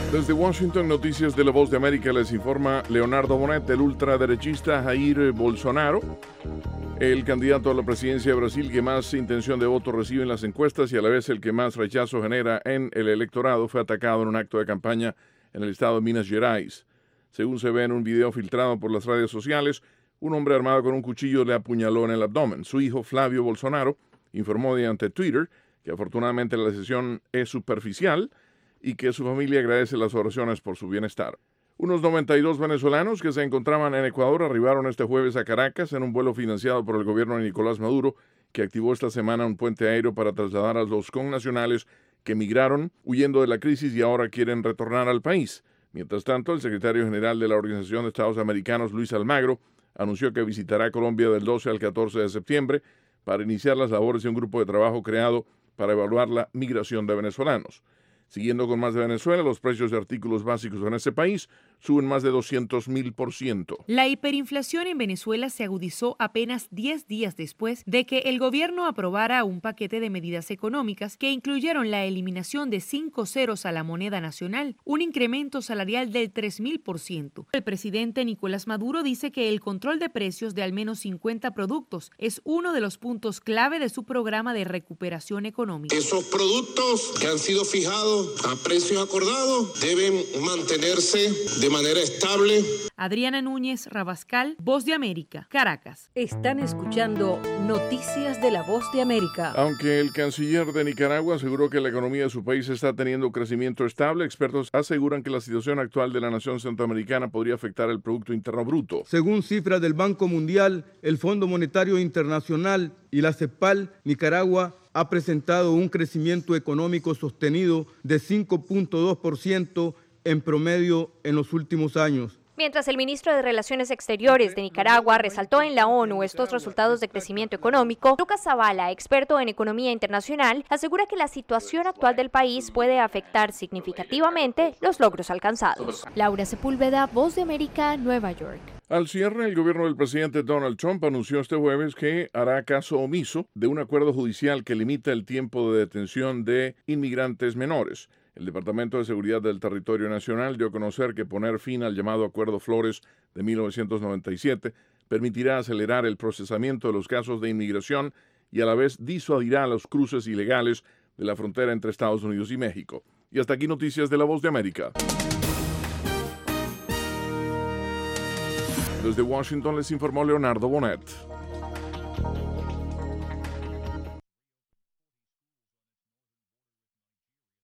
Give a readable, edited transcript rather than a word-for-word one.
Desde Washington, Noticias de la Voz de América, les informa Leonardo Bonet. El ultraderechista Jair Bolsonaro, el candidato a la presidencia de Brasil que más intención de voto recibe en las encuestas y a la vez el que más rechazo genera en el electorado, fue atacado en un acto de campaña en el estado de Minas Gerais. Según se ve en un video filtrado por las redes sociales, un hombre armado con un cuchillo le apuñaló en el abdomen. Su hijo, Flavio Bolsonaro, informó mediante Twitter que afortunadamente la decisión es superficial y que su familia agradece las oraciones por su bienestar. Unos 92 venezolanos que se encontraban en Ecuador arribaron este jueves a Caracas en un vuelo financiado por el gobierno de Nicolás Maduro, que activó esta semana un puente aéreo para trasladar a los connacionales que emigraron huyendo de la crisis y ahora quieren retornar al país. Mientras tanto, el secretario general de la Organización de Estados Americanos, Luis Almagro, anunció que visitará Colombia del 12 al 14 de septiembre para iniciar las labores de un grupo de trabajo creado para evaluar la migración de venezolanos. Siguiendo con más de Venezuela, los precios de artículos básicos en ese país suben más de 200,000%. La hiperinflación en Venezuela se agudizó apenas 10 días después de que el gobierno aprobara un paquete de medidas económicas que incluyeron la eliminación de 5 ceros a la moneda nacional, un incremento salarial del 3,000%. El presidente Nicolás Maduro dice que el control de precios de al menos 50 productos es uno de los puntos clave de su programa de recuperación económica. Esos productos que han sido fijados a precios acordados deben mantenerse de manera estable. Adriana Núñez Rabascal, Voz de América, Caracas. Están escuchando Noticias de la Voz de América. Aunque el canciller de Nicaragua aseguró que la economía de su país está teniendo crecimiento estable, expertos aseguran que la situación actual de la nación centroamericana podría afectar el Producto Interno Bruto. Según cifras del Banco Mundial, el Fondo Monetario Internacional y la CEPAL, Nicaragua ha presentado un crecimiento económico sostenido de 5,2% en promedio en los últimos años. Mientras el ministro de Relaciones Exteriores de Nicaragua resaltó en la ONU estos resultados de crecimiento económico, Lucas Zavala, experto en economía internacional, asegura que la situación actual del país puede afectar significativamente los logros alcanzados. Laura Sepúlveda, Voz de América, Nueva York. Al cierre, el gobierno del presidente Donald Trump anunció este jueves que hará caso omiso de un acuerdo judicial que limita el tiempo de detención de inmigrantes menores. El Departamento de Seguridad del Territorio Nacional dio a conocer que poner fin al llamado Acuerdo Flores de 1997 permitirá acelerar el procesamiento de los casos de inmigración y a la vez disuadirá los cruces ilegales de la frontera entre Estados Unidos y México. Y hasta aquí Noticias de la Voz de América. Desde Washington les informó Leonardo Bonet.